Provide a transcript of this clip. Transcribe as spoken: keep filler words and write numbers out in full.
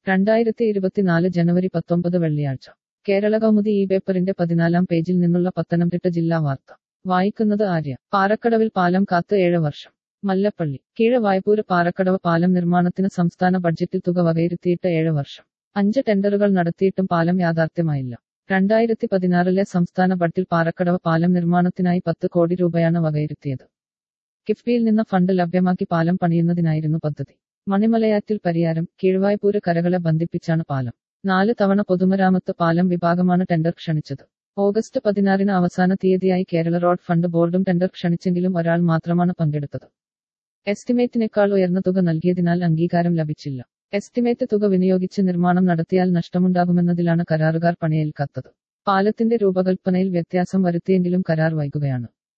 രണ്ടായിരത്തി ഇരുപത്തിനാല് ജനുവരി പത്തൊമ്പത് വെള്ളിയാഴ്ച കേരള കൗമുദി ഈ പേപ്പറിന്റെ പതിനാലാം പേജിൽ നിന്നുള്ള പത്തനംതിട്ട ജില്ലാ വാർത്ത വായിക്കുന്നത് ആര്യ. പാറക്കടവിൽ പാലം കാത്ത് ഏഴ് വർഷം. മല്ലപ്പള്ളി. കീഴവായ്പൂര് പാറക്കടവ് പാലം നിർമ്മാണത്തിന് സംസ്ഥാന ബഡ്ജറ്റിൽ തുക വകയിരുത്തിയിട്ട് ഏഴ് വർഷം. അഞ്ച് ടെൻഡറുകൾ നടത്തിയിട്ടും പാലം യാഥാർത്ഥ്യമായില്ല. രണ്ടായിരത്തി പതിനാറിലെ സംസ്ഥാന ബഡ്ജറ്റിൽ പാറക്കടവ് പാലം നിർമ്മാണത്തിനായി പത്ത് കോടി രൂപയാണ് വകയിരുത്തിയത്. കിഫ്ബിയിൽ നിന്ന് ഫണ്ട് ലഭ്യമാക്കി പാലം പണിയുന്നതിനായിരുന്നു പദ്ധതി. മണിമലയാറ്റിൽ പരിയാരം, കീഴ്വായ്പൂര് കരകളെ ബന്ധിപ്പിച്ചാണ് പാലം. നാല് തവണ പൊതുമരാമത്ത് പാലം വിഭാഗമാണ് ടെൻഡർ ക്ഷണിച്ചത്. ഓഗസ്റ്റ് പതിനാറിന് അവസാന തീയതിയായി കേരള റോഡ് ഫണ്ട് ബോർഡും ടെൻഡർ ക്ഷണിച്ചെങ്കിലും ഒരാൾ മാത്രമാണ് പങ്കെടുത്തത്. എസ്റ്റിമേറ്റിനേക്കാൾ ഉയർന്ന തുക നൽകിയതിനാൽ അംഗീകാരം ലഭിച്ചില്ല. എസ്റ്റിമേറ്റ് തുക വിനിയോഗിച്ച് നിർമ്മാണം നടത്തിയാൽ നഷ്ടമുണ്ടാകുമെന്നതിലാണ് കരാറുകാർ പണിയേൽക്കാത്തത്. പാലത്തിന്റെ രൂപകൽപ്പനയിൽ വ്യത്യാസം വരുത്തിയെങ്കിലും കരാർ വൈകുകയാണ്.